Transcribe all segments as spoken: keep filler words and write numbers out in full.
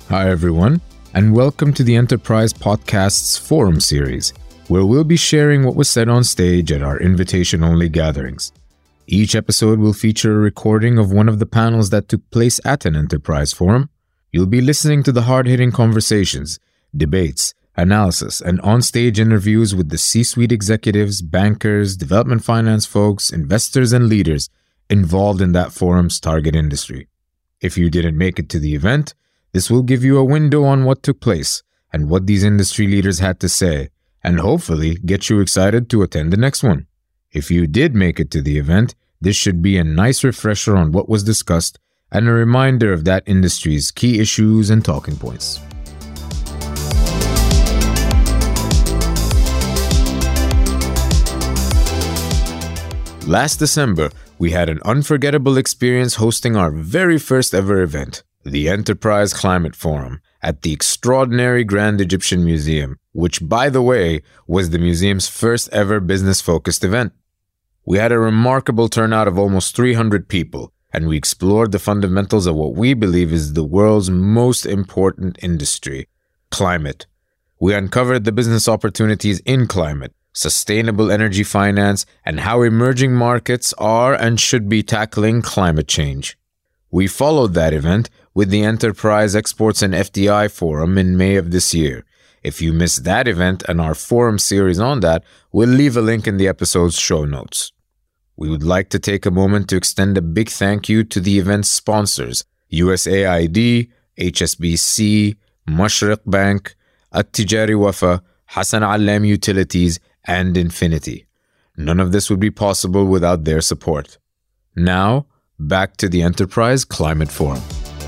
Hi everyone, and welcome to the Enterprise Podcast's Forum series, where we'll be sharing what was said on stage at our invitation-only gatherings. Each episode will feature a recording of one of the panels that took place at an Enterprise Forum. You'll be listening to the hard-hitting conversations, debates, analysis, and on-stage interviews with the C-suite executives, bankers, development finance folks, investors, and leaders involved in that forum's target industry. If you didn't make it to the event, this will give you a window on what took place and what these industry leaders had to say, and hopefully get you excited to attend the next one. If you did make it to the event, this should be a nice refresher on what was discussed and a reminder of that industry's key issues and talking points. Last December, we had an unforgettable experience hosting our very first ever event, the Enterprise Climate Forum, at the extraordinary Grand Egyptian Museum, which, by the way, was the museum's first ever business-focused event. We had a remarkable turnout of almost three hundred people, and we explored the fundamentals of what we believe is the world's most important industry, climate. We uncovered the business opportunities in climate, sustainable energy finance, and how emerging markets are and should be tackling climate change. We followed that event with the Enterprise Exports and F D I Forum in May of this year. If you missed that event and our forum series on that, we'll leave a link in the episode's show notes. We would like to take a moment to extend a big thank you to the event's sponsors, U S A I D, H S B C, Mashriq Bank, At-Tijari Wafa, Hassan Allam Utilities, and Infinity. None of this would be possible without their support. Now, back to the Enterprise Climate Forum.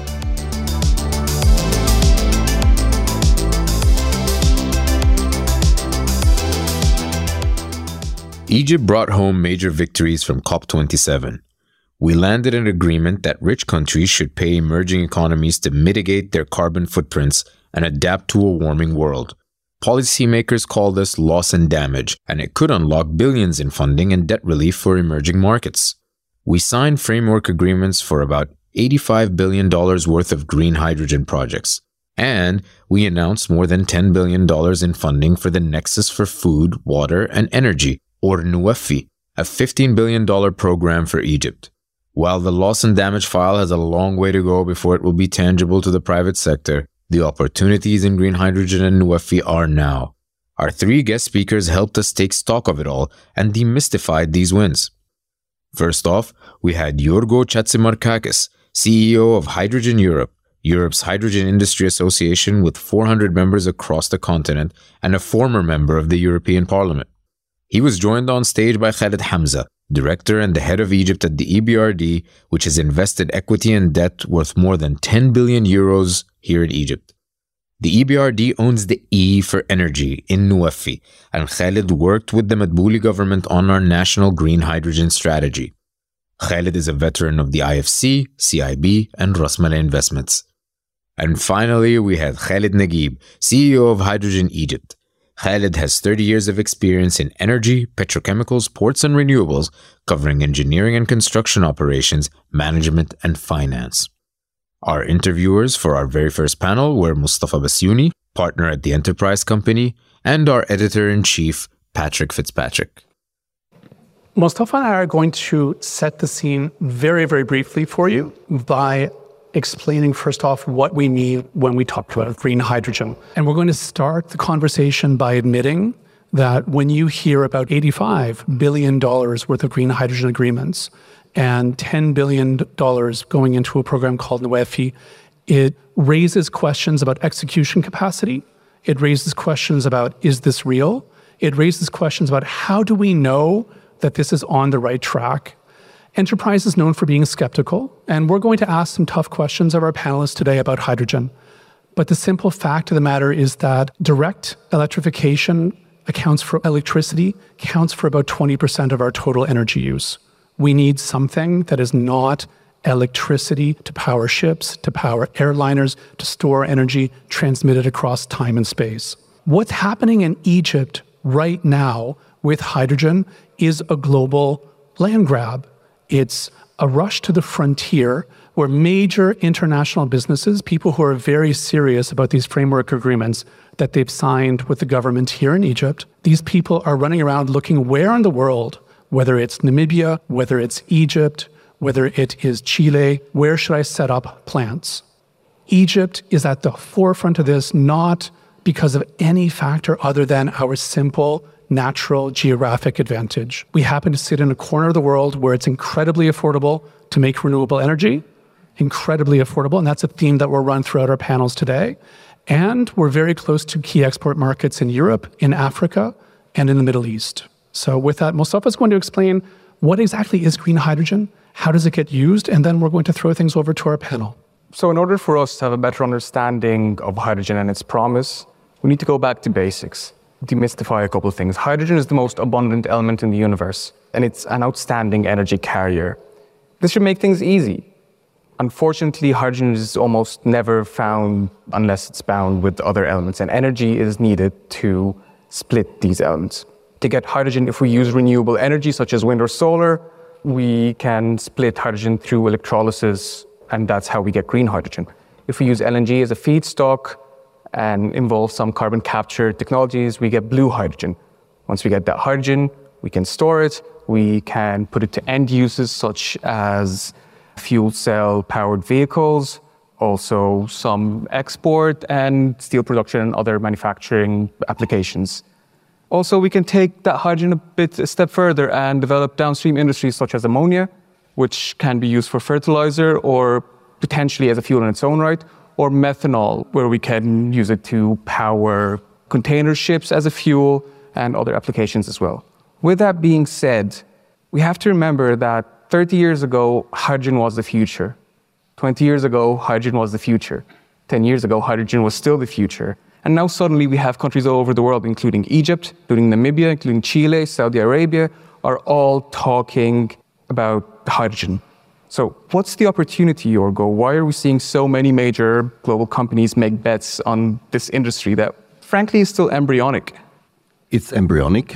Egypt brought home major victories from COP twenty-seven. We landed an agreement that rich countries should pay emerging economies to mitigate their carbon footprints and adapt to a warming world. Policymakers call this loss and damage, and it could unlock billions in funding and debt relief for emerging markets. We signed framework agreements for about eighty-five billion dollars worth of green hydrogen projects, and we announced more than ten billion dollars in funding for the Nexus for Food, Water, and Energy, or Nuwafi, a fifteen billion dollars program for Egypt. While the loss and damage file has a long way to go before it will be tangible to the private sector, the opportunities in green hydrogen and Nuwafi are now. Our three guest speakers helped us take stock of it all and demystified these wins. First off, we had Yorgo Chatzimarkakis, C E O of Hydrogen Europe, Europe's hydrogen industry association with four hundred members across the continent and a former member of the European Parliament. He was joined on stage by Khaled Hamza, director and the head of Egypt at the E B R D, which has invested equity and debt worth more than ten billion euros here in Egypt. The E B R D owns the E for energy in Nuwafi, and Khaled worked with the Madbouli government on our national green hydrogen strategy. Khaled is a veteran of the I F C, C I B, and Ras Malay Investments. And finally, we had Khaled Naguib, C E O of Hydrogen Egypt. Khaled has thirty years of experience in energy, petrochemicals, ports, and renewables, covering engineering and construction operations, management, and finance. Our interviewers for our very first panel were Mustafa Basyouni, partner at the Enterprise Company, and our editor-in-chief, Patrick Fitzpatrick. Mustafa and I are going to set the scene very, very briefly for you by explaining first off what we mean when we talk about green hydrogen. And we're going to start the conversation by admitting that when you hear about eighty-five billion dollars worth of green hydrogen agreements and ten billion dollars going into a program called Nuwafi, it raises questions about execution capacity. It raises questions about, is this real? It raises questions about how do we know that this is on the right track? Enterprise is known for being skeptical, and we're going to ask some tough questions of our panelists today about hydrogen. But the simple fact of the matter is that direct electrification accounts for electricity, counts for about twenty percent of our total energy use. We need something that is not electricity to power ships, to power airliners, to store energy transmitted across time and space. What's happening in Egypt right now with hydrogen is a global land grab. It's a rush to the frontier where major international businesses, people who are very serious about these framework agreements that they've signed with the government here in Egypt, these people are running around looking where in the world, whether it's Namibia, whether it's Egypt, whether it is Chile, where should I set up plants? Egypt is at the forefront of this, not because of any factor other than our simple natural geographic advantage. We happen to sit in a corner of the world where it's incredibly affordable to make renewable energy, incredibly affordable, and that's a theme that will run throughout our panels today. And we're very close to key export markets in Europe, in Africa, and in the Middle East. So with that, Mostafa is going to explain what exactly is green hydrogen, how does it get used, and then we're going to throw things over to our panel. So in order for us to have a better understanding of hydrogen and its promise, we need to go back to basics, demystify a couple of things. Hydrogen is the most abundant element in the universe, and it's an outstanding energy carrier. This should make things easy. Unfortunately, hydrogen is almost never found unless it's bound with other elements, and energy is needed to split these elements. To get hydrogen, if we use renewable energy, such as wind or solar, we can split hydrogen through electrolysis, and that's how we get green hydrogen. If we use L N G as a feedstock and involve some carbon capture technologies, we get blue hydrogen. Once we get that hydrogen, we can store it, we can put it to end uses such as fuel cell powered vehicles, also some export and steel production and other manufacturing applications. Also, we can take that hydrogen a bit a step further and develop downstream industries such as ammonia, which can be used for fertilizer or potentially as a fuel in its own right, or methanol, where we can use it to power container ships as a fuel and other applications as well. With that being said, we have to remember that thirty years ago, hydrogen was the future. twenty years ago, hydrogen was the future. ten years ago, hydrogen was still the future. And now suddenly we have countries all over the world, including Egypt, including Namibia, including Chile, Saudi Arabia, are all talking about hydrogen. So what's the opportunity, Jorgo? Why are we seeing so many major global companies make bets on this industry that frankly is still embryonic? It's embryonic.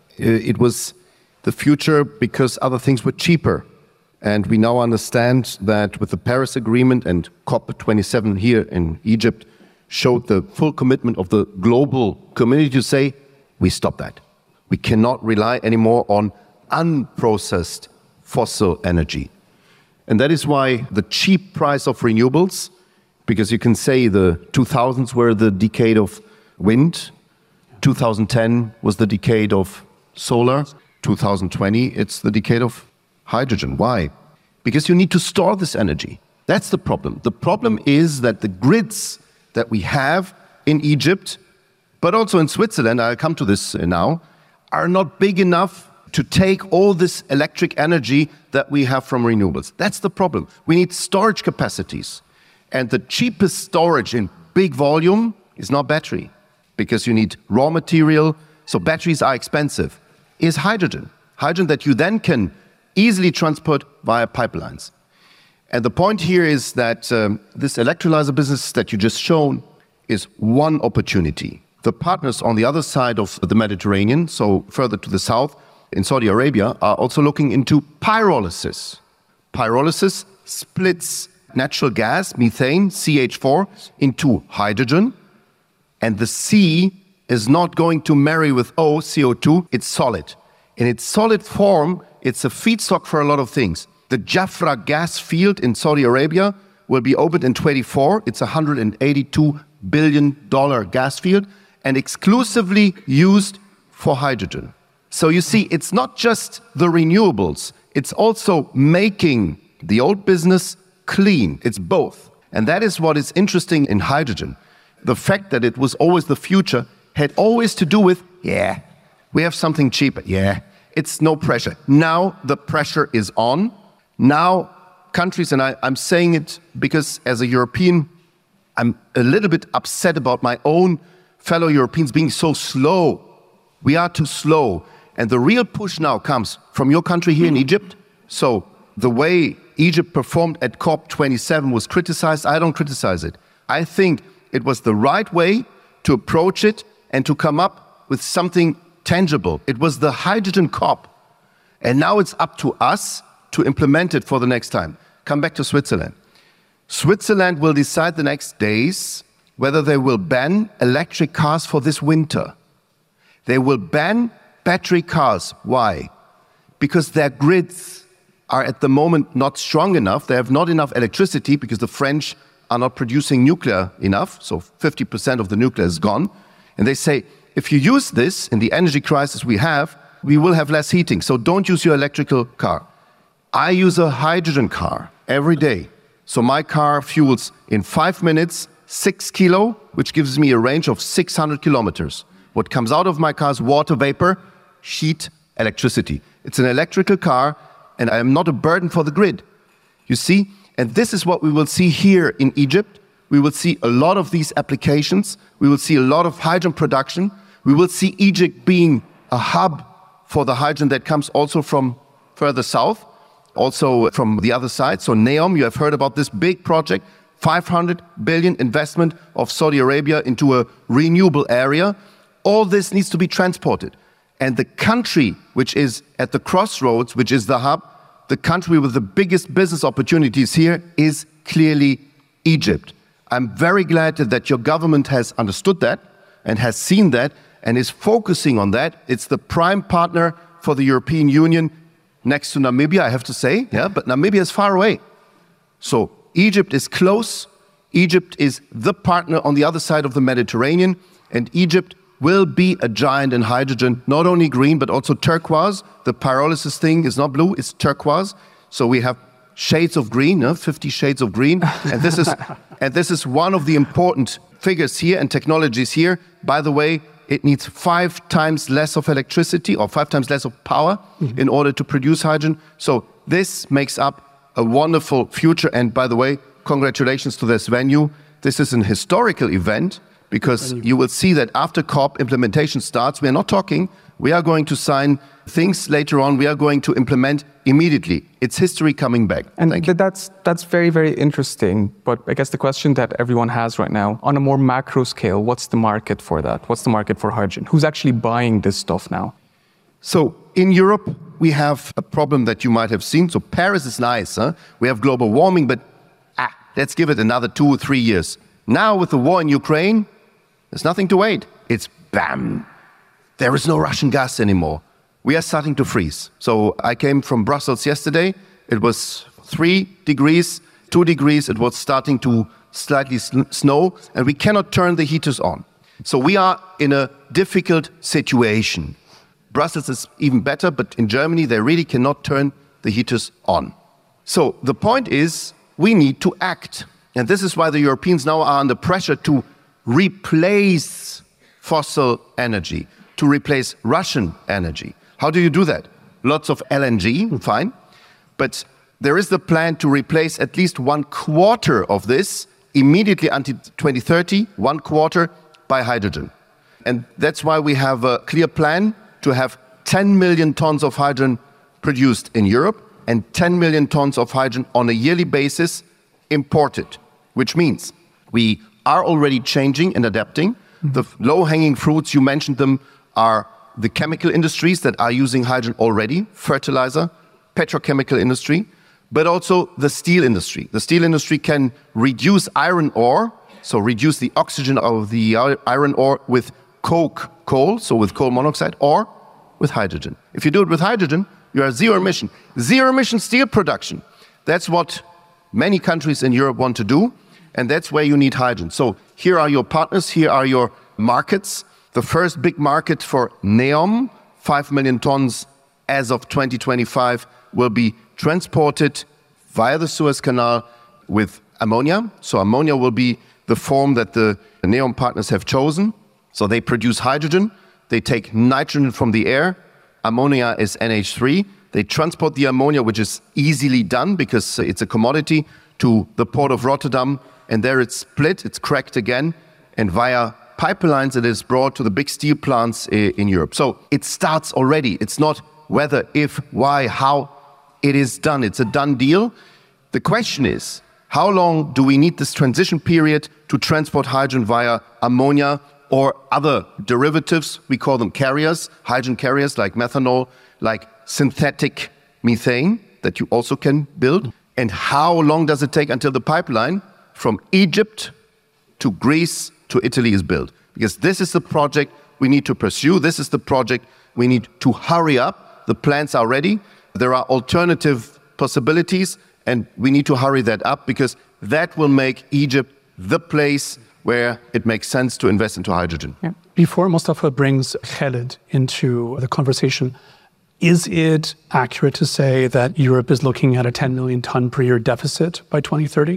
It was the future because other things were cheaper. And we now understand that with the Paris Agreement and COP twenty-seven here in Egypt showed the full commitment of the global community to say, we stop that. We cannot rely anymore on unprocessed fossil energy. And that is why the cheap price of renewables, because you can say the two thousands were the decade of wind, two thousand ten was the decade of solar, two thousand twenty, it's the decade of hydrogen. Why? Because you need to store this energy. That's the problem. The problem is that the grids that we have in Egypt, but also in Switzerland, I'll come to this now, are not big enough to take all this electric energy that we have from renewables. That's the problem. We need storage capacities. And the cheapest storage in big volume is not battery, because you need raw material, so batteries are expensive, is hydrogen. Hydrogen that you then can easily transport via pipelines. And the point here is that um, this electrolyzer business that you just shown is one opportunity. The partners on the other side of the Mediterranean, so further to the south, in Saudi Arabia, are also looking into pyrolysis. Pyrolysis splits natural gas, methane, C H four, into hydrogen, and the C is not going to marry with O, C O two, it's solid. In its solid form, it's a feedstock for a lot of things. The Jafra gas field in Saudi Arabia will be opened in twenty-four. It's a one hundred eighty-two billion dollars gas field and exclusively used for hydrogen. So you see, it's not just the renewables, it's also making the old business clean. It's both. And that is what is interesting in hydrogen. The fact that it was always the future had always to do with, yeah, we have something cheaper. Yeah, it's no pressure. Now the pressure is on. Now countries, and I, I'm saying it because as a European, I'm a little bit upset about my own fellow Europeans being so slow. We are too slow. And the real push now comes from your country here in Egypt. So the way Egypt performed at COP twenty-seven was criticized. I don't criticize it. I think it was the right way to approach it and to come up with something tangible. It was the hydrogen COP. And now it's up to us to implement it for the next time. Come back to Switzerland. Switzerland will decide the next days whether they will ban electric cars for this winter. They will ban battery cars. Why? Because their grids are at the moment not strong enough. They have not enough electricity because the French are not producing nuclear enough. So fifty percent of the nuclear is gone. And they say, if you use this in the energy crisis we have, we will have less heating. So don't use your electrical car. I use a hydrogen car every day. So my car fuels in five minutes, six kilo, which gives me a range of six hundred kilometers. What comes out of my car is water vapor, heat, electricity. It's an electrical car, and I am not a burden for the grid. You see? And this is what we will see here in Egypt. We will see a lot of these applications. We will see a lot of hydrogen production. We will see Egypt being a hub for the hydrogen that comes also from further south, also from the other side. So NEOM, you have heard about this big project, five hundred billion investment of Saudi Arabia into a renewable area. All this needs to be transported. And the country which is at the crossroads, which is the hub, the country with the biggest business opportunities here is clearly Egypt. I'm very glad that your government has understood that and has seen that and is focusing on that. It's the prime partner for the European Union next to Namibia, I have to say, yeah, but Namibia is far away. So Egypt is close. Egypt is the partner on the other side of the Mediterranean, and Egypt will be a giant in hydrogen, not only green, but also turquoise. The pyrolysis thing is not blue, it's turquoise. So we have shades of green, uh, fifty shades of green. And this is, and this is one of the important figures here and technologies here. By the way, it needs five times less of electricity or five times less of power mm-hmm. in order to produce hydrogen. So this makes up a wonderful future. And by the way, congratulations to this venue. This is an historical event because you will see that after COP implementation starts, we are not talking, we are going to sign things later on, we are going to implement immediately. It's history coming back. And Thank you. that's that's very, very interesting. But I guess the question that everyone has right now, on a more macro scale, what's the market for that? What's the market for hydrogen? Who's actually buying this stuff now? So in Europe, we have a problem that you might have seen. So Paris is nice, huh? We have global warming, but ah, let's give it another two or three years. Now with the war in Ukraine, there's nothing to wait. It's bam. There is no Russian gas anymore. We are starting to freeze. So I came from Brussels yesterday. It was three degrees, two degrees. It was starting to slightly snow, and we cannot turn the heaters on. So we are in a difficult situation. Brussels is even better, but in Germany, they really cannot turn the heaters on. So the point is, we need to act. And this is why the Europeans now are under pressure to replace fossil energy, to replace Russian energy. How do you do that? Lots of L N G, fine. But there is the plan to replace at least one quarter of this immediately until twenty thirty, one quarter by hydrogen. And that's why we have a clear plan to have ten million tons of hydrogen produced in Europe and ten million tons of hydrogen on a yearly basis imported, which means we are already changing and adapting. Mm-hmm. The low-hanging fruits, you mentioned them, are the chemical industries that are using hydrogen already, fertilizer, petrochemical industry, but also the steel industry. The steel industry can reduce iron ore, so reduce the oxygen of the iron ore with coke coal, so with coal monoxide, or with hydrogen. If you do it with hydrogen, you are zero emission. Zero emission steel production. That's what many countries in Europe want to do, and that's where you need hydrogen. So here are your partners, here are your markets. The first big market for NEOM, five million tons as of twenty twenty-five, will be transported via the Suez Canal with ammonia. So ammonia will be the form that the NEOM partners have chosen. So they produce hydrogen, they take nitrogen from the air, ammonia is N H three, they transport the ammonia, which is easily done because it's a commodity, to the port of Rotterdam, and there it's split, it's cracked again, and via pipelines it is brought to the big steel plants in Europe. So it starts already. It's not whether, if, why, how. It is done. It's a done deal. The question is, how long do we need this transition period to transport hydrogen via ammonia or other derivatives? We call them carriers, hydrogen carriers like methanol, like synthetic methane that you also can build. And how long does it take until the pipeline from Egypt to Greece to Italy is built? Because this is the project we need to pursue. This is the project we need to hurry up. The plans are ready. There are alternative possibilities, and we need to hurry that up because that will make Egypt the place where it makes sense to invest into hydrogen. Yeah. Before Mustafa brings Khaled into the conversation, is it accurate to say that Europe is looking at a ten million ton per year deficit by twenty thirty?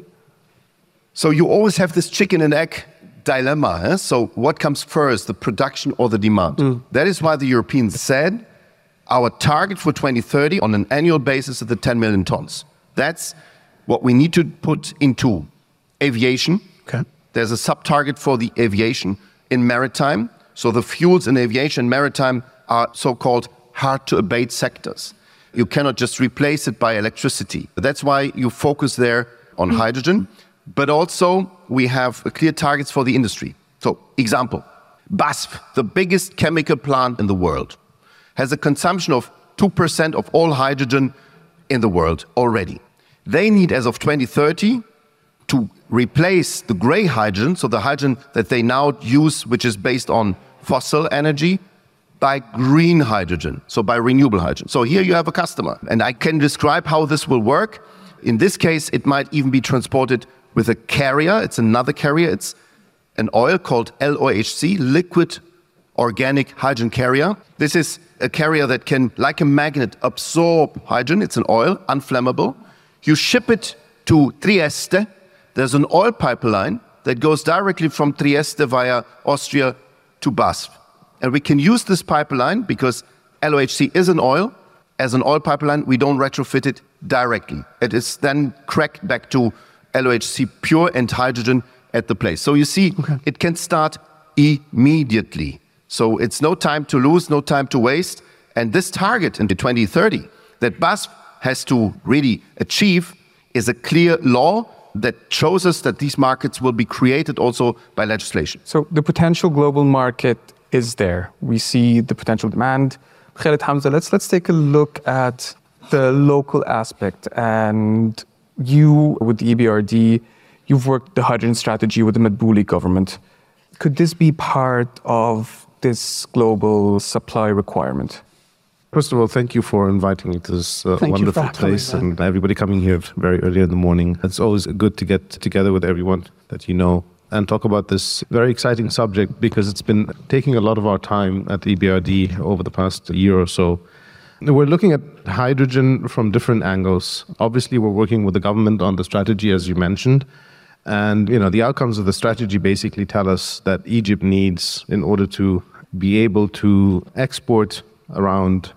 So you always have this chicken and egg dilemma. Eh? So what comes first, the production or the demand? Mm. That is why the Europeans said our target for twenty thirty on an annual basis is the ten million tons. That's what we need to put into aviation. Okay. There's a sub-target for the aviation in maritime. So the fuels in aviation and maritime are so-called hard-to-abate sectors. You cannot just replace it by electricity. That's why you focus there on hydrogen. But also, we have clear targets for the industry. So, example, B A S F, the biggest chemical plant in the world, has a consumption of two percent of all hydrogen in the world already. They need, as of twenty thirty, to replace the gray hydrogen, so the hydrogen that they now use, which is based on fossil energy, by green hydrogen, so by renewable hydrogen. So here you have a customer, and I can describe how this will work. In this case, it might even be transported with a carrier. It's another carrier. It's an oil called L O H C, liquid organic hydrogen carrier. This is a carrier that can, like a magnet, absorb hydrogen. It's an oil, unflammable. You ship it to Trieste. There's an oil pipeline that goes directly from Trieste via Austria to B A S F. And we can use this pipeline because L O H C is an oil. As an oil pipeline, we don't retrofit it directly. It is then cracked back to L O H C pure and hydrogen at the place. So you see, okay. It can start immediately. So it's no time to lose, no time to waste. And this target in the twenty thirty that B A S F has to really achieve is a clear law that shows us that these markets will be created also by legislation. So the potential global market is there. We see the potential demand. Khaled Hamza, let's, let's take a look at the local aspect. And you, with the E B R D, you've worked the hydrogen strategy with the Madbouli government. Could this be part of this global supply requirement? First of all, thank you for inviting me to this uh, wonderful place and everybody coming here very early in the morning. It's always good to get together with everyone that you know and talk about this very exciting subject because it's been taking a lot of our time at the E B R D over the past year or so. We're looking at hydrogen from different angles. Obviously, we're working with the government on the strategy, as you mentioned. And you know, the outcomes of the strategy basically tell us that Egypt needs, in order to be able to export around,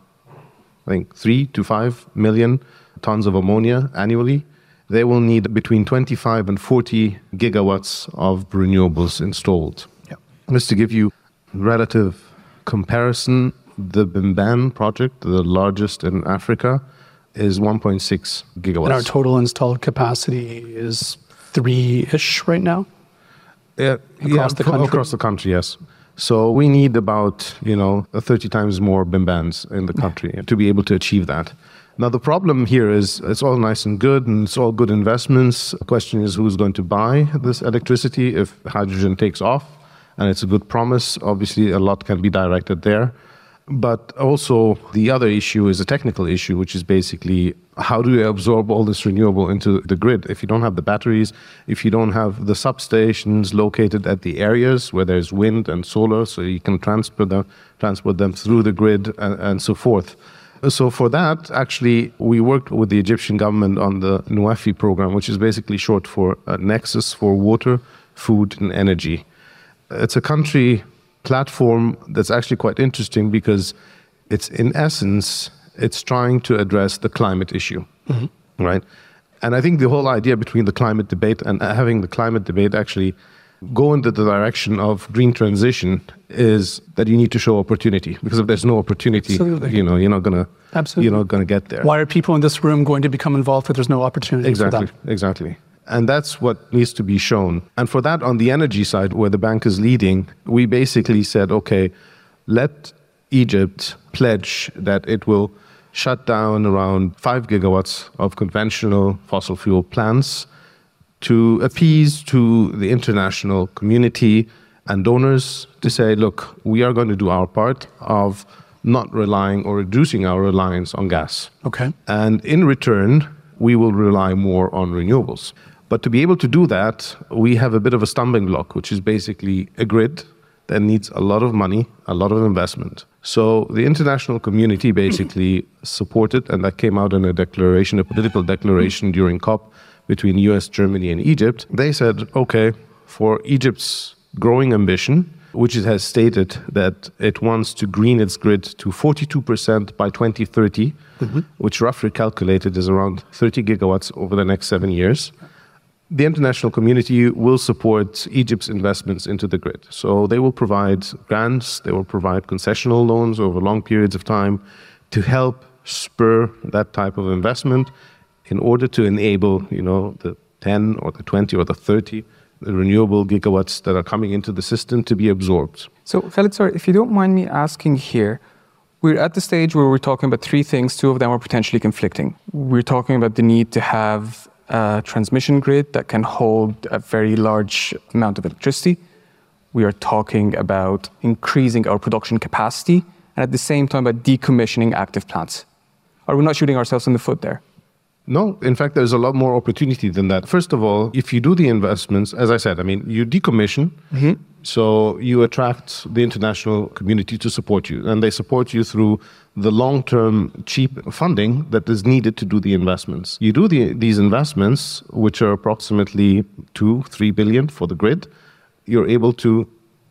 I think, three to five million tons of ammonia annually, they will need between twenty-five and forty gigawatts of renewables installed. Yeah. Just to give you relative comparison, the Bimban project, the largest in Africa, is one point six gigawatts. And our total installed capacity is three-ish right now? Yeah, across yeah, the country? Across the country, yes. So we need about, you know, thirty times more Bimbans in the country yeah. to be able to achieve that. Now, the problem here is it's all nice and good and it's all good investments. The question is who's going to buy this electricity if hydrogen takes off, and it's a good promise. Obviously, a lot can be directed there. But also the other issue is a technical issue, which is basically how do you absorb all this renewable into the grid? If you don't have the batteries, if you don't have the substations located at the areas where there's wind and solar, so you can transport them, transport them through the grid and, and so forth. So for that, actually, we worked with the Egyptian government on the NUEFI program, which is basically short for uh, Nexus for Water, Food and Energy. It's a country platform that's actually quite interesting because it's, in essence, it's trying to address the climate issue, mm-hmm. right? And I think the whole idea between the climate debate and having the climate debate actually go into the direction of green transition is that you need to show opportunity, because if there's no opportunity, Absolutely. you know, you're not gonna, Absolutely. you're not gonna get there. Why are people in this room going to become involved if there's no opportunity exactly, for them? Exactly. And that's what needs to be shown. And for that, on the energy side, where the bank is leading, we basically said, okay, let Egypt pledge that it will shut down around five gigawatts of conventional fossil fuel plants to appease to the international community and donors to say, look, we are going to do our part of not relying or reducing our reliance on gas. Okay. And in return, we will rely more on renewables. But to be able to do that, we have a bit of a stumbling block, which is basically a grid that needs a lot of money, a lot of investment. So the international community basically supported, and that came out in a declaration, a political declaration during COP between U S, Germany, and Egypt. They said, okay, for Egypt's growing ambition, which it has stated that it wants to green its grid to forty-two percent by twenty thirty, mm-hmm. which roughly calculated is around thirty gigawatts over the next seven years. The international community will support Egypt's investments into the grid. So they will provide grants, they will provide concessional loans over long periods of time to help spur that type of investment in order to enable, you know, the ten or the twenty or the thirty the renewable gigawatts that are coming into the system to be absorbed. So, Khaled, sorry, if you don't mind me asking here, we're at the stage where we're talking about three things. Two of them are potentially conflicting. We're talking about the need to have a transmission grid that can hold a very large amount of electricity. We are talking about increasing our production capacity and at the same time about decommissioning active plants. Are we not shooting ourselves in the foot there? No, in fact, there's a lot more opportunity than that. First of all, if you do the investments, as I said, I mean, you decommission, mm-hmm. so you attract the international community to support you. And they support you through the long-term cheap funding that is needed to do the investments. You do the, these investments, which are approximately two, three billion for the grid, you're able to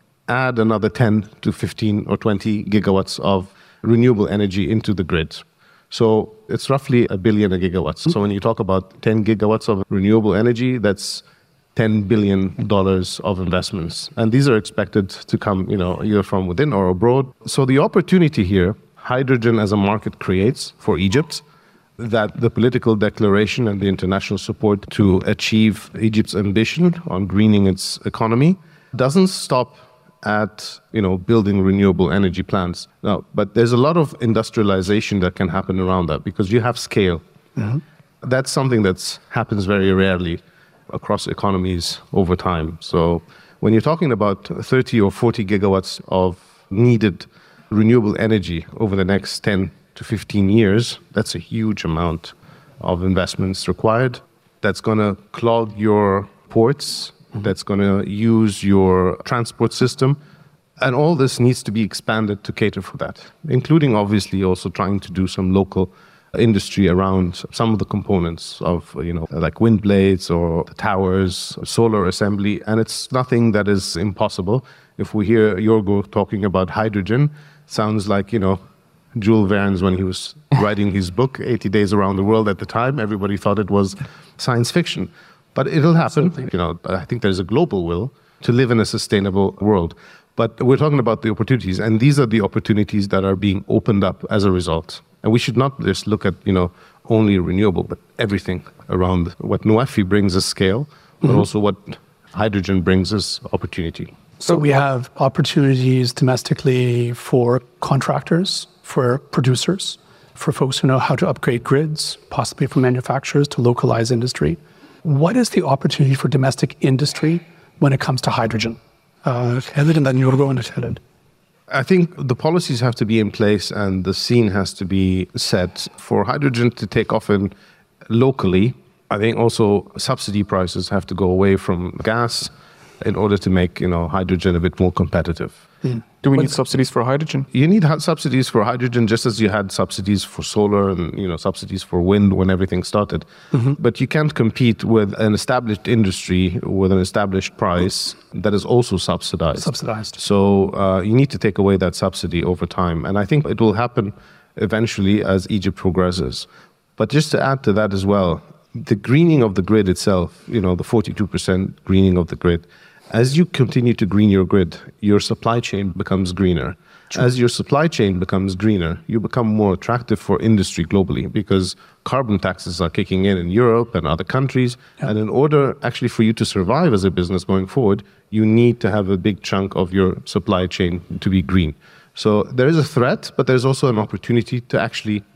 add another ten to fifteen or twenty gigawatts of renewable energy into the grid. So it's roughly a billion a gigawatts. So when you talk about ten gigawatts of renewable energy, that's ten billion dollars of investments. And these are expected to come, you know, either from within or abroad. So the opportunity here, hydrogen as a market creates for Egypt, that the political declaration and the international support to achieve Egypt's ambition on greening its economy doesn't stop at, you know, building renewable energy plants. Now, but there's a lot of industrialization that can happen around that because you have scale. Mm-hmm. That's something that happens very rarely across economies over time. So when you're talking about thirty or forty gigawatts of needed renewable energy over the next ten to fifteen years, that's a huge amount of investments required. That's going to clog your ports, that's going to use your transport system. And all this needs to be expanded to cater for that, including obviously also trying to do some local industry around some of the components of, you know, like wind blades or the towers, solar assembly. And it's nothing that is impossible. If we hear Jorgo talking about hydrogen, sounds like, you know, Jules Verne's when he was writing his book, eighty days Around the World at the time, everybody thought it was science fiction. But it'll happen. Absolutely. You know, I think there's a global will to live in a sustainable world. But we're talking about the opportunities, and these are the opportunities that are being opened up as a result. And we should not just look at, you know, only renewable, but everything around what Nuafi brings as scale, but mm-hmm. also what hydrogen brings as opportunity. So we have opportunities domestically for contractors, for producers, for folks who know how to upgrade grids, possibly for manufacturers to localize industry. What is the opportunity for domestic industry when it comes to hydrogen? Uh, Khaled and then Jorgo and Khaled. I think the policies have to be in place and the scene has to be set for hydrogen to take off in locally. I think also subsidy prices have to go away from gas in order to make, you know, hydrogen a bit more competitive. Mm. Do we but need subsidies for hydrogen? You need subsidies for hydrogen just as you had subsidies for solar and, you know, subsidies for wind when everything started. Mm-hmm. But you can't compete with an established industry with an established price that is also subsidized. Subsidized. So uh, you need to take away that subsidy over time. And I think it will happen eventually as Egypt progresses. But just to add to that as well, the greening of the grid itself, you know, the forty-two percent greening of the grid, as you continue to green your grid, your supply chain becomes greener. True. As your supply chain becomes greener, you become more attractive for industry globally because carbon taxes are kicking in in Europe and other countries. Yeah. And in order actually for you to survive as a business going forward, you need to have a big chunk of your supply chain to be green. So there is a threat, but there's also an opportunity to actually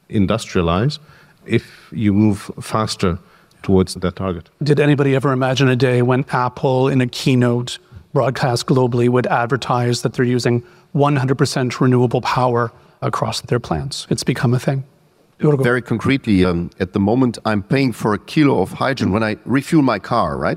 industrialize if you move faster towards that target. Did anybody ever imagine a day when Apple, in a keynote broadcast globally, would advertise that they're using one hundred percent renewable power across their plants? It's become a thing. Very concretely, um, at the moment, I'm paying for a kilo of hydrogen when I refuel my car, right?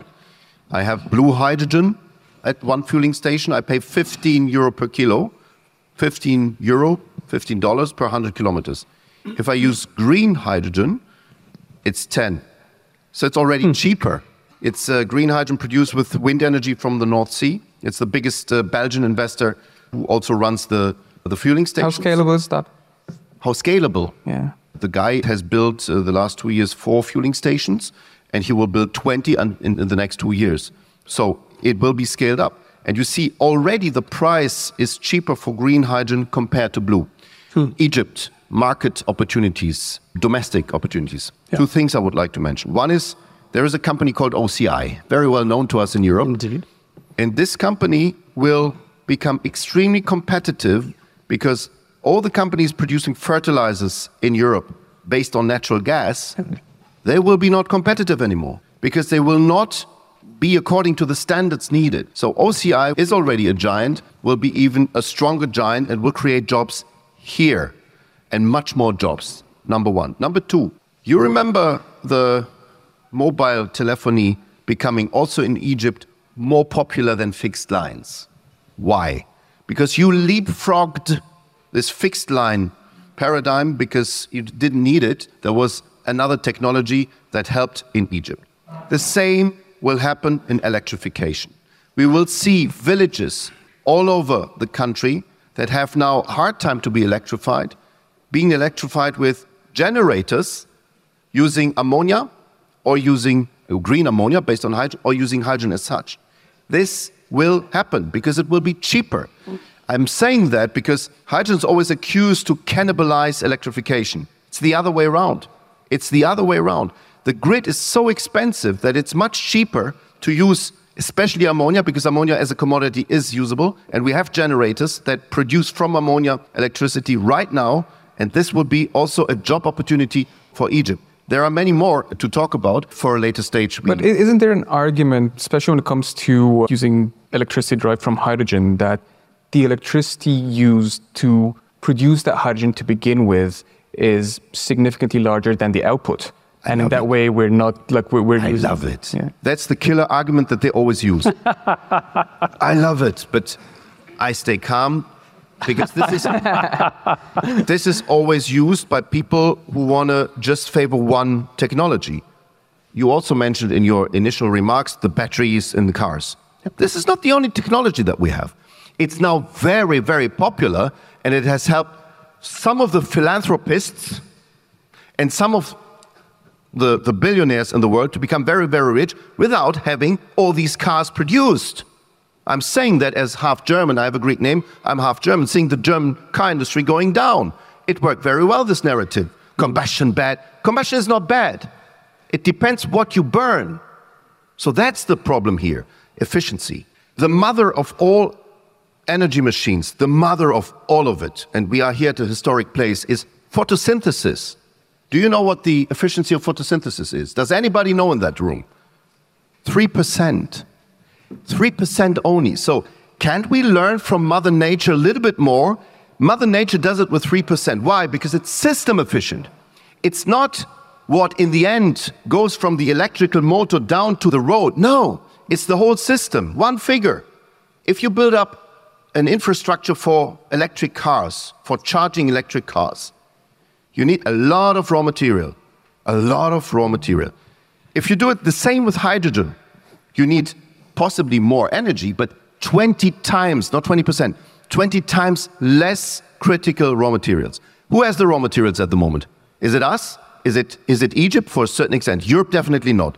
I have blue hydrogen at one fueling station. I pay fifteen euro per kilo, fifteen euro, fifteen dollars per one hundred kilometers. If I use green hydrogen, it's ten. So it's already mm. cheaper. It's uh, green hydrogen produced with wind energy from the North Sea. It's the biggest uh, Belgian investor who also runs the, the fueling stations. How scalable is that? How scalable? Yeah. The guy has built uh, the last two years four fueling stations, and he will build twenty in, in, in the next two years. So it will be scaled up. And you see already the price is cheaper for green hydrogen compared to blue. Hmm. Egypt, market opportunities, domestic opportunities. Yeah. Two things I would like to mention. One is there is a company called O C I, very well known to us in Europe. Indeed. And this company will become extremely competitive because all the companies producing fertilizers in Europe based on natural gas, they will be not competitive anymore because they will not be according to the standards needed. So O C I is already a giant, will be even a stronger giant, and will create jobs here and much more jobs, number one. Number two, you remember the mobile telephony becoming also in Egypt more popular than fixed lines. Why? Because you leapfrogged this fixed line paradigm because you didn't need it. There was another technology that helped in Egypt. The same will happen in electrification. We will see villages all over the country that have now a hard time to be electrified, being electrified with generators using ammonia or using green ammonia based on hydrogen or using hydrogen as such. This will happen because it will be cheaper. I'm saying that because hydrogen is always accused to cannibalize electrification. It's the other way around. It's the other way around. The grid is so expensive that it's much cheaper to use especially ammonia, because ammonia as a commodity is usable, and we have generators that produce from ammonia electricity right now, and this will be also a job opportunity for Egypt. There are many more to talk about for a later stage. But isn't there an argument, especially when it comes to using electricity derived from hydrogen, that the electricity used to produce that hydrogen to begin with is significantly larger than the output? And in that it. way, we're not like we're. we're I using, love it. Yeah. That's the killer argument that they always use. I love it, but I stay calm because this is this is always used by people who want to just favor one technology. You also mentioned in your initial remarks the batteries in the cars. This is not the only technology that we have. It's now very, very popular, and it has helped some of the philanthropists and some of The, the billionaires in the world to become very, very rich without having all these cars produced. I'm saying that as half German. I have a Greek name. I'm half German, seeing the German car industry going down. It worked very well, this narrative. Combustion bad. Combustion is not bad. It depends what you burn. So that's the problem here, efficiency. The mother of all energy machines, the mother of all of it, and we are here at a historic place, is photosynthesis. Do you know what the efficiency of photosynthesis is? Does anybody know in that room? three percent. three percent only. So can't we learn from Mother Nature a little bit more? Mother Nature does it with three percent. Why? Because it's system efficient. It's not what in the end goes from the electrical motor down to the road. No, it's the whole system. One figure. If you build up an infrastructure for electric cars, for charging electric cars, you need a lot of raw material, a lot of raw material. If you do it the same with hydrogen, you need possibly more energy, but twenty times, not twenty percent, twenty times less critical raw materials. Who has the raw materials at the moment? Is it us? Is it, is it Egypt? For a certain extent. Europe, definitely not.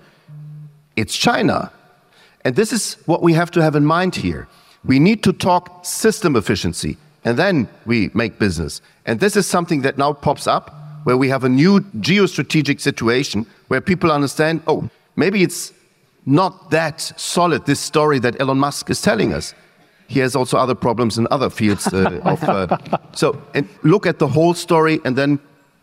It's China. And this is what we have to have in mind here. We need to talk system efficiency. And then we make business. And this is something that now pops up, where we have a new geostrategic situation, where people understand, oh, maybe it's not that solid, this story that Elon Musk is telling us. He has also other problems in other fields. Uh, of, uh, so and look at the whole story and then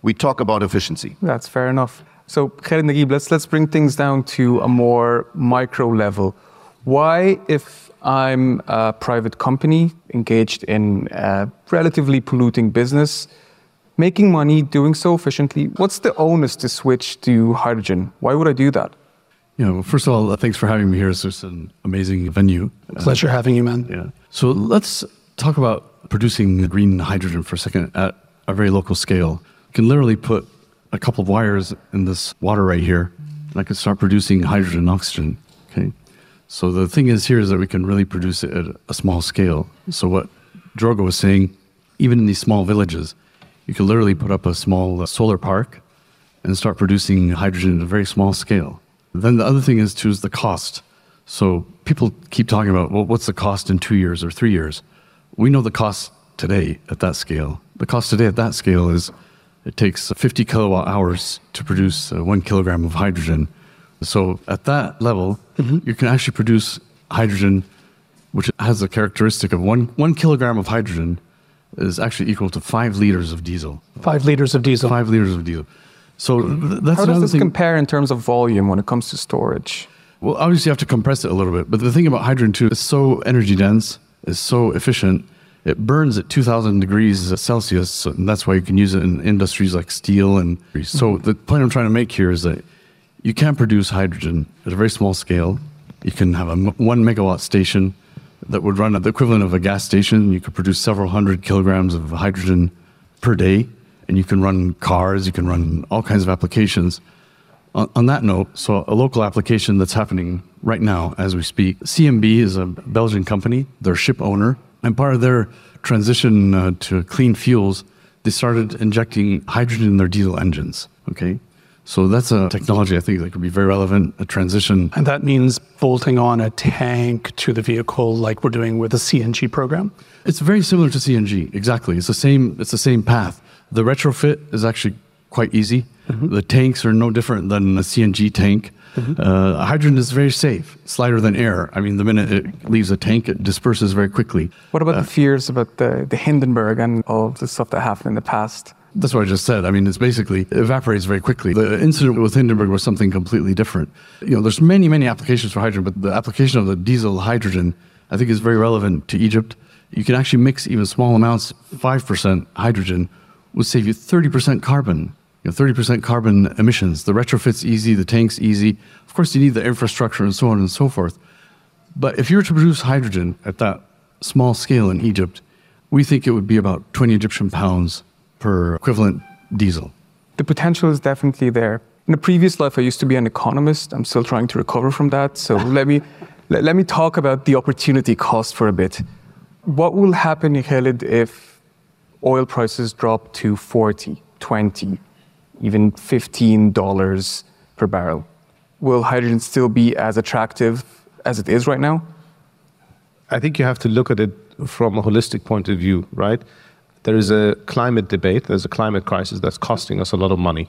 we talk about efficiency. That's fair enough. So, Khaled Naguib, let's, let's bring things down to a more micro level. Why, if I'm a private company engaged in a relatively polluting business, making money, doing so efficiently, what's the onus to switch to hydrogen? Why would I do that? You know, first of all, thanks for having me here. It's just an amazing venue. Pleasure uh, having you, man. Yeah. So let's talk about producing green hydrogen for a second at a very local scale. You can literally put a couple of wires in this water right here, and I can start producing hydrogen and oxygen. Okay. So the thing is here is that we can really produce it at a small scale. So what Drogo was saying, even in these small villages, you can literally put up a small solar park and start producing hydrogen at a very small scale. Then the other thing is too is the cost. So people keep talking about, well, what's the cost in two years or three years? We know the cost today at that scale. The cost today at that scale is it takes fifty kilowatt hours to produce uh, one kilogram of hydrogen. So at that level, mm-hmm. you can actually produce hydrogen, which has the characteristic of one, one kilogram of hydrogen is actually equal to five liters of diesel. Five liters of diesel. Five liters of diesel. So th- that's How does this thing. compare in terms of volume when it comes to storage? Well, obviously you have to compress it a little bit. But the thing about hydrogen too, it's so energy dense, it's so efficient. It burns at two thousand degrees Celsius, and that's why you can use it in industries like steel. And so the point I'm trying to make here is that you can produce hydrogen at a very small scale. You can have a m- one megawatt station that would run at the equivalent of a gas station. You could produce several hundred kilograms of hydrogen per day, and you can run cars, you can run all kinds of applications. On, on that note, so a local application that's happening right now as we speak, C M B is a Belgian company, they're a ship owner, and part of their transition uh, to clean fuels, they started injecting hydrogen in their diesel engines, okay? So that's a technology I think that could be very relevant, a transition. And that means bolting on a tank to the vehicle like we're doing with the C N G program? It's very similar to C N G, exactly. It's the same, it's the same path. The retrofit is actually quite easy. Mm-hmm. The tanks are no different than a C N G tank. Mm-hmm. Uh, hydrogen is very safe. It's lighter than air. I mean, the minute it leaves a tank, it disperses very quickly. What about uh, the fears about the, the Hindenburg and all the stuff that happened in the past? That's what I just said. I mean, it's basically, it evaporates very quickly. The incident with Hindenburg was something completely different. You know, there's many, many applications for hydrogen, but the application of the diesel hydrogen, I think is very relevant to Egypt. You can actually mix even small amounts, five percent hydrogen will save you thirty percent carbon, you know, thirty percent carbon emissions. The retrofit's easy, the tank's easy. Of course, you need the infrastructure and so on and so forth. But if you were to produce hydrogen at that small scale in Egypt, we think it would be about twenty Egyptian pounds per equivalent diesel. The potential is definitely there. In a previous life, I used to be an economist. I'm still trying to recover from that. So let me let, let me talk about the opportunity cost for a bit. What will happen, Khaled, if oil prices drop to forty, twenty, even fifteen dollars per barrel? Will hydrogen still be as attractive as it is right now? I think you have to look at it from a holistic point of view, right? There is a climate debate, there's a climate crisis that's costing us a lot of money.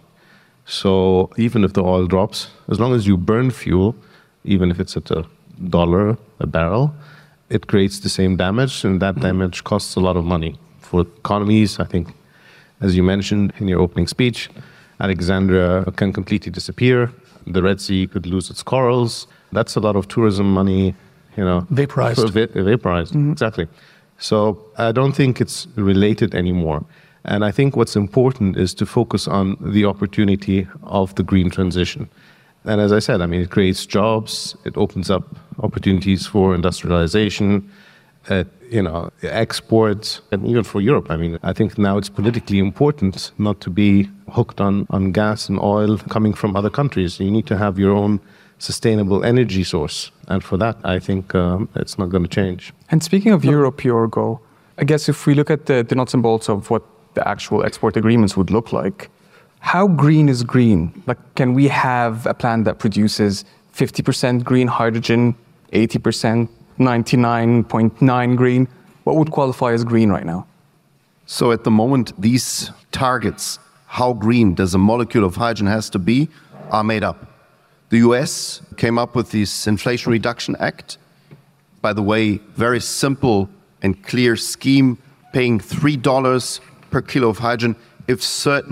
So even if the oil drops, as long as you burn fuel, even if it's at a dollar a barrel, it creates the same damage, and that damage costs a lot of money. For economies, I think, as you mentioned in your opening speech, Alexandria can completely disappear. The Red Sea could lose its corals. That's a lot of tourism money, you know. Vaporized. Va- vaporized, mm-hmm. Exactly. So I don't think it's related anymore. And I think what's important is to focus on the opportunity of the green transition. And as I said, I mean, it creates jobs, it opens up opportunities for industrialization, uh, you know, exports, and even for Europe. I mean, I think now it's politically important not to be hooked on, on gas and oil coming from other countries. You need to have your own sustainable energy source. And for that, I think um, it's not going to change. And speaking of Europe, Yorgo, I guess if we look at the, the nuts and bolts of what the actual export agreements would look like, how green is green? Like, can we have a plant that produces fifty percent green hydrogen, eighty percent, ninety-nine point nine green? What would qualify as green right now? So at the moment, these targets, how green does a molecule of hydrogen has to be, are made up. The U S came up with this Inflation Reduction Act. By the way, very simple and clear scheme, paying three dollars per kilo of hydrogen if certain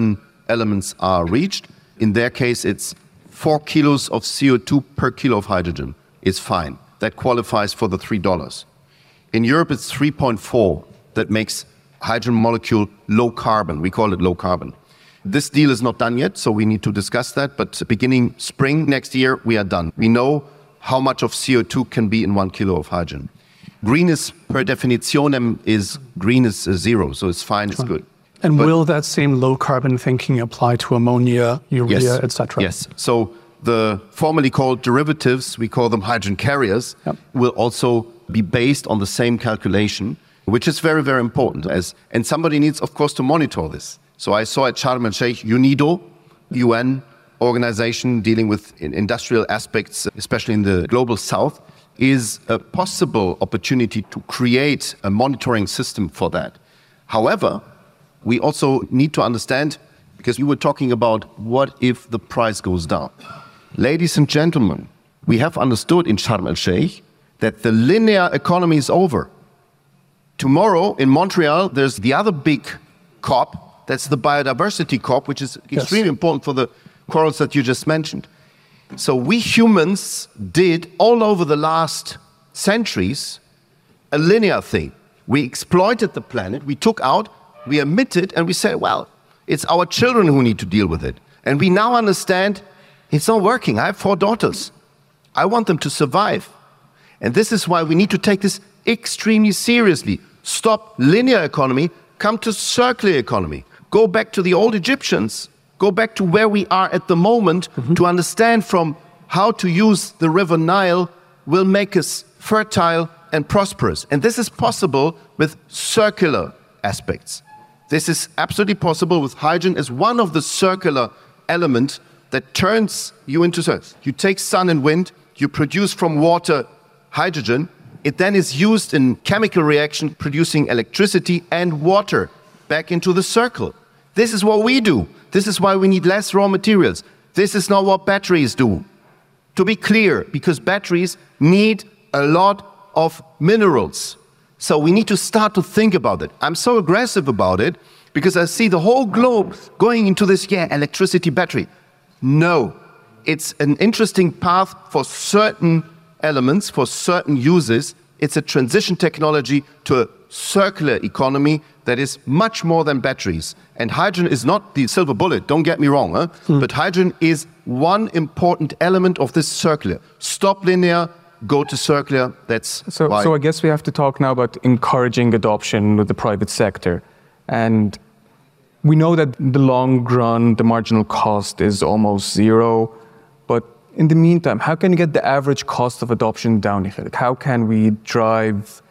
elements are reached. In their case, it's four kilos of C O two per kilo of hydrogen. It's fine. That qualifies for the three dollars. In Europe, it's three point four. That makes hydrogen molecule low carbon. We call it low carbon. This deal is not done yet, so we need to discuss that. But beginning spring next year, we are done. We know how much of C O two can be in one kilo of hydrogen. Green is, per definitionem, is green is zero, so it's fine, it's good. And But- will that same low carbon thinking apply to ammonia, urea, Yes, et cetera? Yes. So the formerly called derivatives, we call them hydrogen carriers, Yep. will also be based on the same calculation, which is very, very important. As and somebody needs, of course, to monitor this. So I saw at Sharm el-Sheikh, UNIDO, U N organization dealing with in- industrial aspects, especially in the global south, is a possible opportunity to create a monitoring system for that. However, we also need to understand, because you were talking about what if the price goes down. Ladies and gentlemen, we have understood in Sharm el-Sheikh that the linear economy is over. Tomorrow in Montreal, there's the other big COP, that's the biodiversity COP, which is Yes. extremely important for the corals that you just mentioned. So we humans did, all over the last centuries, a linear thing. We exploited the planet, we took out, we emitted, and we said, well, it's our children who need to deal with it. And we now understand it's not working. I have four daughters. I want them to survive. And this is why we need to take this extremely seriously. Stop linear economy, come to circular economy. Go back to the old Egyptians. Go back to where we are at the moment to understand from how to use the river Nile will make us fertile and prosperous. And this is possible with circular aspects. This is absolutely possible with hydrogen as one of the circular elements that turns you into earth. You take sun and wind, you produce from water hydrogen, it then is used in chemical reaction producing electricity and water back into the circle. This is what we do. This is why we need less raw materials. This is not what batteries do. To be clear, because batteries need a lot of minerals. So we need to start to think about it. I'm so aggressive about it because I see the whole globe going into this, yeah, electricity battery. No, it's an interesting path for certain elements, for certain uses. It's a transition technology to a circular economy that is much more than batteries. And hydrogen is not the silver bullet, don't get me wrong, huh? Mm. But hydrogen is one important element of this circular. Stop linear, go to circular, that's So, why. so I guess we have to talk now about encouraging adoption with the private sector. And we know that in the long run, the marginal cost is almost zero. But in the meantime, how can you get the average cost of adoption down? How can we drive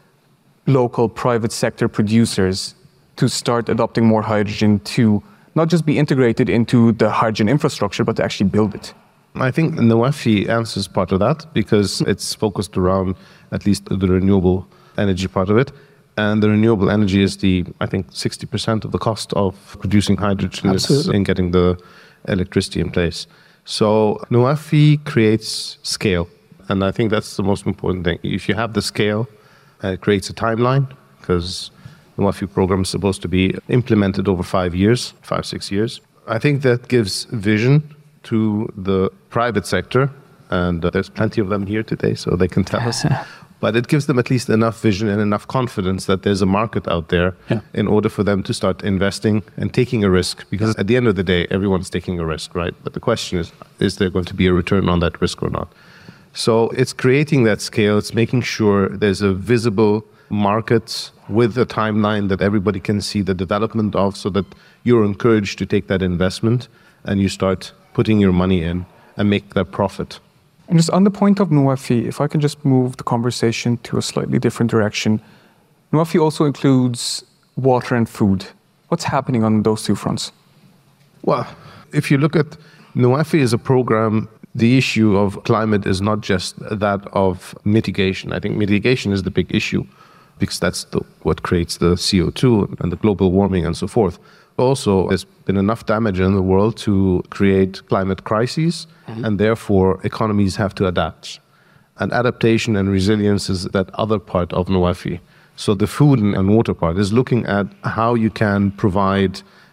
local private sector producers to start adopting more hydrogen to not just be integrated into the hydrogen infrastructure, but to actually build it? I think Nwafi answers part of that because it's focused around at least the renewable energy part of it. And the renewable energy is the, I think, sixty percent of the cost of producing hydrogen is in getting the electricity in place. So Nwafi creates scale. And I think that's the most important thing. If you have the scale, uh, it creates a timeline because the Nwafi program is supposed to be implemented over five years, five, six years. I think that gives vision to the private sector, and uh, there's plenty of them here today, so they can tell us. But it gives them at least enough vision and enough confidence that there's a market out there yeah. in order for them to start investing and taking a risk. Because at the end of the day, everyone's taking a risk, right? But the question is, is there going to be a return on that risk or not? So it's creating that scale. It's making sure there's a visible market with a timeline that everybody can see the development of so that you're encouraged to take that investment and you start putting your money in and make that profit. And just on the point of Nwafi, if I can just move the conversation to a slightly different direction. Nwafi also includes water and food. What's happening on those two fronts? Well, if you look at Nwafi as a program, the issue of climate is not just that of mitigation. I think mitigation is the big issue because that's the, what creates the C O two and the global warming and so forth. Also, there's been enough damage in the world to create climate crises, mm-hmm. and therefore economies have to adapt. And adaptation and resilience is that other part of Nwafi. So the food and water part is looking at how you can provide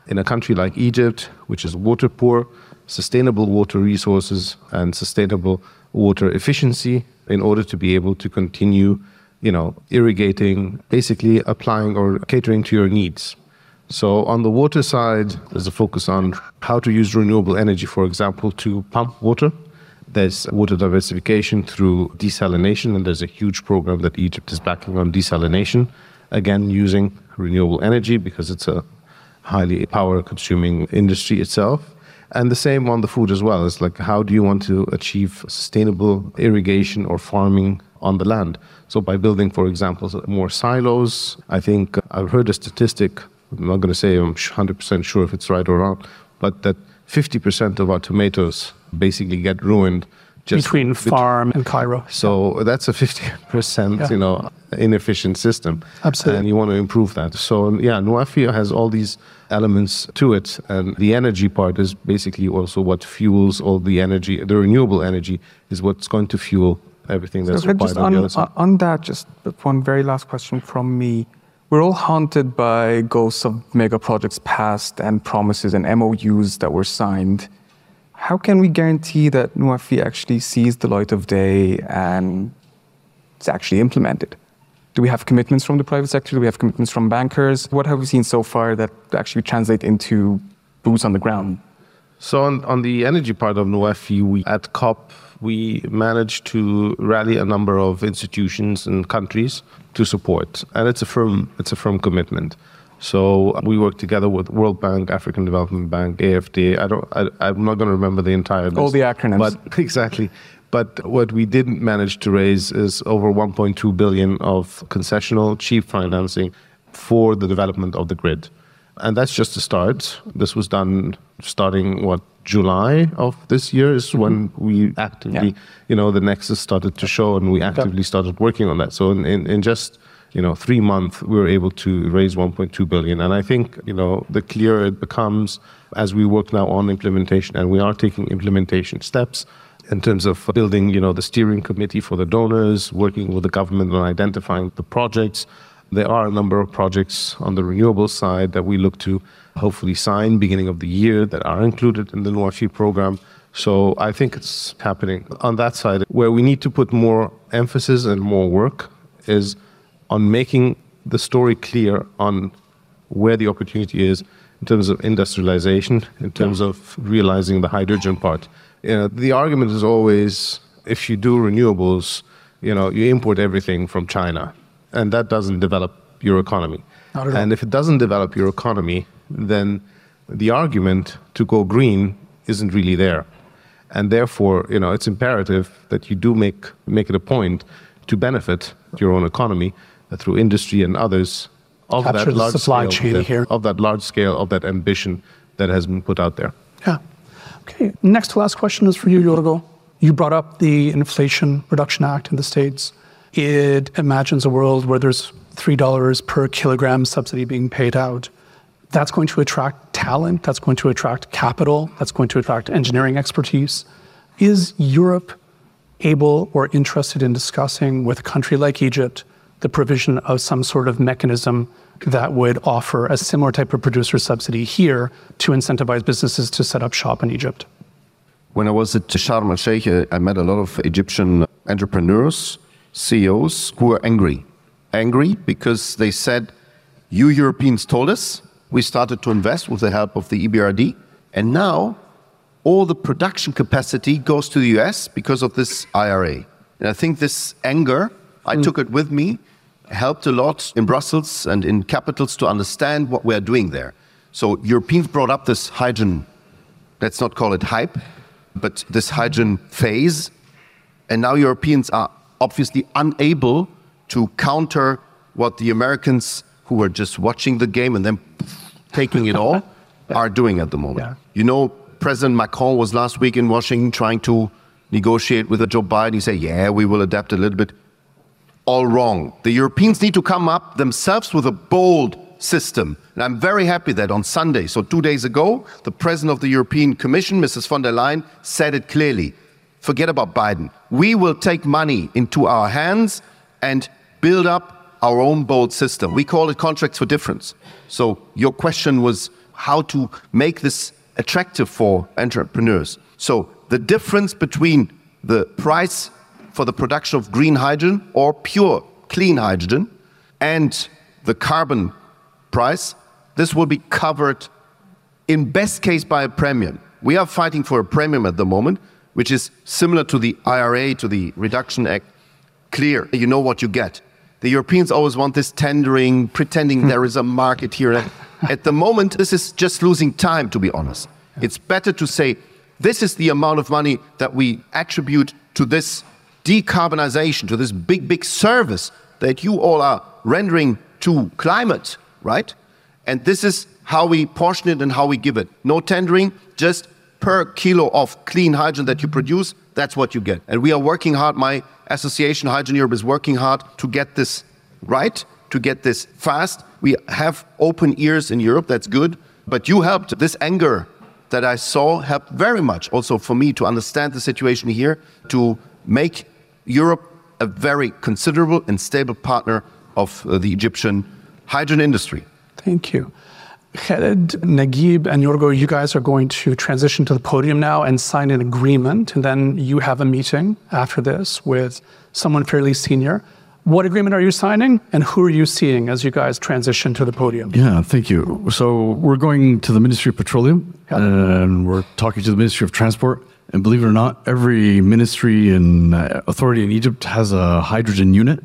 in a country like Egypt, which is water poor, sustainable water resources and sustainable water efficiency in order to be able to continue, you know, irrigating, basically applying or catering to your needs. So on the water side, there's a focus on how to use renewable energy, for example, to pump water. There's water diversification through desalination, and there's a huge program that Egypt is backing on desalination, again, using renewable energy because it's a highly power-consuming industry itself. And the same on the food as well. It's like, how do you want to achieve sustainable irrigation or farming on the land? So by building, for example, more silos, I think I've heard a statistic, I'm not going to say I'm one hundred percent sure if it's right or wrong, but that fifty percent of our tomatoes basically get ruined just between farm and Cairo. So that's a fifty percent, yeah. you know, inefficient system. Absolutely. And you want to improve that. So yeah, Nuafi has all these elements to it. And the energy part is basically also what fuels all the energy. The renewable energy is what's going to fuel everything that's so required just on, on the other side. On that, just one very last question from me. We're all haunted by ghosts of mega projects past and promises and M O Us that were signed. How can we guarantee that Nuafi actually sees the light of day and it's actually implemented? Do we have commitments from the private sector? Do we have commitments from bankers? What have we seen so far that actually translate into boots on the ground? So on, on the energy part of Nuafi, we, at COP, we managed to rally a number of institutions and countries to support. And it's a firm, it's a firm commitment. So we work together with World Bank, African Development Bank, A F D. I don't, I, I'm not going to remember the entire list. All the acronyms. But, exactly. But what we didn't manage to raise is over one point two billion of concessional cheap financing for the development of the grid. And that's just a start. This was done starting, what, July of this year is mm-hmm. when we actively, yeah. you know, the nexus started to show and we actively started working on that. So in, in, in just, you know, three months, we were able to raise one point two billion. And I think, you know, the clearer it becomes as we work now on implementation, and we are taking implementation steps in terms of building, you know, the steering committee for the donors, working with the government on identifying the projects. There are a number of projects on the renewable side that we look to hopefully sign beginning of the year that are included in the Nuafi program. So I think it's happening on that side. Where we need to put more emphasis and more work is on making the story clear on where the opportunity is in terms of industrialization, in terms of realizing the hydrogen part. You know, the argument is always, if you do renewables, you know, you import everything from China, and that doesn't develop your economy. Not at all. And if it doesn't develop your economy, then the argument to go green isn't really there. And therefore, you know, it's imperative that you do make make it a point to benefit your own economy uh, through industry and others of Capture that the large supply scale, chain that, here. of that large scale, of that ambition that has been put out there. Yeah. Okay. Next to last question is for you, Yorgo. You brought up the Inflation Reduction Act in the States. It imagines a world where there's three dollars per kilogram subsidy being paid out. That's going to attract talent. That's going to attract capital. That's going to attract engineering expertise. Is Europe able or interested in discussing with a country like Egypt the provision of some sort of mechanism that would offer a similar type of producer subsidy here to incentivize businesses to set up shop in Egypt? When I was at Sharm el-Sheikh, I met a lot of Egyptian entrepreneurs, C E Os, who were angry. Angry because they said, you Europeans told us, we started to invest with the help of the E B R D, and now all the production capacity goes to the U S because of this I R A. And I think this anger, I mm. took it with me, helped a lot in Brussels and in capitals to understand what we're doing there. So Europeans brought up this hydrogen, let's not call it hype, but this hydrogen phase. And now Europeans are obviously unable to counter what the Americans, who were just watching the game and then taking it all, yeah. are doing at the moment. Yeah. You know, President Macron was last week in Washington trying to negotiate with Joe Biden. He said, yeah, we will adapt a little bit. All wrong. The Europeans need to come up themselves with a bold system. And I'm very happy that on Sunday, so two days ago, the President of the European Commission, Missus von der Leyen, said it clearly. Forget about Biden. We will take money into our hands and build up our own bold system. We call it contracts for difference. So your question was, how to make this attractive for entrepreneurs. So the difference between the price for the production of green hydrogen or pure clean hydrogen and the carbon price, this will be covered in best case by a premium. We are fighting for a premium at the moment, which is similar to the I R A, to the Reduction Act. Clear, you know what you get. The Europeans always want this tendering, pretending there is a market here. At the moment, this is just losing time, to be honest. It's better to say, this is the amount of money that we attribute to this decarbonization, to this big, big service that you all are rendering to climate, right? And this is how we portion it and how we give it. No tendering, just per kilo of clean hydrogen that you produce, that's what you get. And we are working hard, my association, Hydrogen Europe, is working hard to get this right, to get this fast. We have open ears in Europe, that's good. But you helped, this anger that I saw helped very much also for me to understand the situation here, to make Europe a very considerable and stable partner of uh, the Egyptian hydrogen industry. Thank you. Khaled, Naguib, and Yorgo, you guys are going to transition to the podium now and sign an agreement, and then you have a meeting after this with someone fairly senior. What agreement are you signing, and who are you seeing as you guys transition to the podium? Yeah, thank you. So we're going to the Ministry of Petroleum, and we're talking to the Ministry of Transport. And believe it or not, every ministry and uh, authority in Egypt has a hydrogen unit,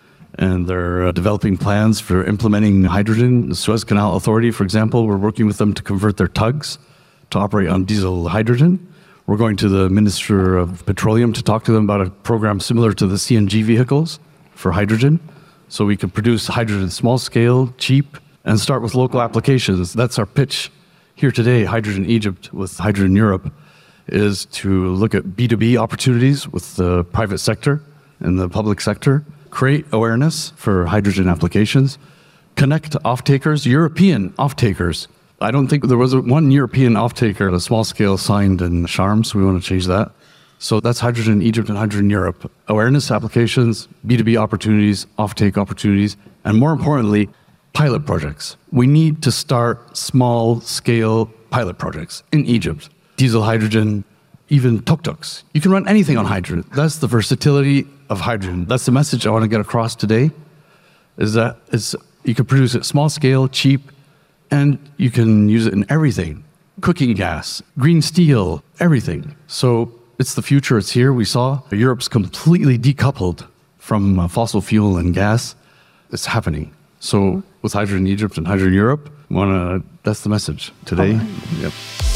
and they're uh, developing plans for implementing hydrogen. The Suez Canal Authority, for example, we're working with them to convert their tugs to operate on diesel hydrogen. We're going to the Minister of Petroleum to talk to them about a program similar to the C N G vehicles for hydrogen, so we can produce hydrogen small scale, cheap, and start with local applications. That's our pitch here today, Hydrogen Egypt with Hydrogen Europe, is to look at B two B opportunities with the private sector and the public sector, create awareness for hydrogen applications, connect off-takers, European off-takers. I don't think there was a, one European off-taker at a small scale signed in Sharm, so we want to change that. So that's Hydrogen Egypt and Hydrogen Europe. Awareness applications, B two B opportunities, off-take opportunities, and more importantly, pilot projects. We need to start small-scale pilot projects in Egypt. Diesel hydrogen, even tuk-tuks. You can run anything on hydrogen. That's the versatility of hydrogen. That's the message I want to get across today, is that it's, you can produce it small scale, cheap, and you can use it in everything. Cooking gas, green steel, everything. So it's the future, it's here. We saw Europe's completely decoupled from uh, fossil fuel and gas. It's happening. So with Hydrogen Egypt and Hydrogen Europe, wanna, that's the message today. Right. Yep.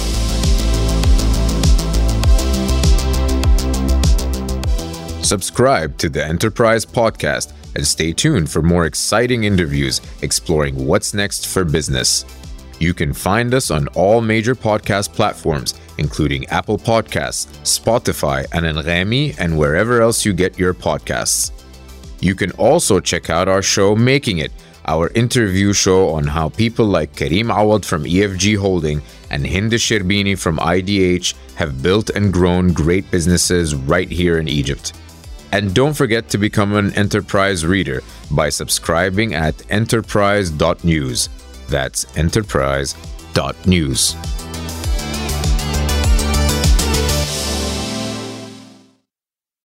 Subscribe to the Enterprise Podcast and stay tuned for more exciting interviews exploring what's next for business. You can find us on all major podcast platforms, including Apple Podcasts, Spotify, and Anghami, and wherever else you get your podcasts. You can also check out our show Making It, our interview show on how people like Karim Awad from E F G Holding and Hind Sherbini from I D H have built and grown great businesses right here in Egypt. And don't forget to become an Enterprise reader by subscribing at enterprise dot news. That's enterprise dot news.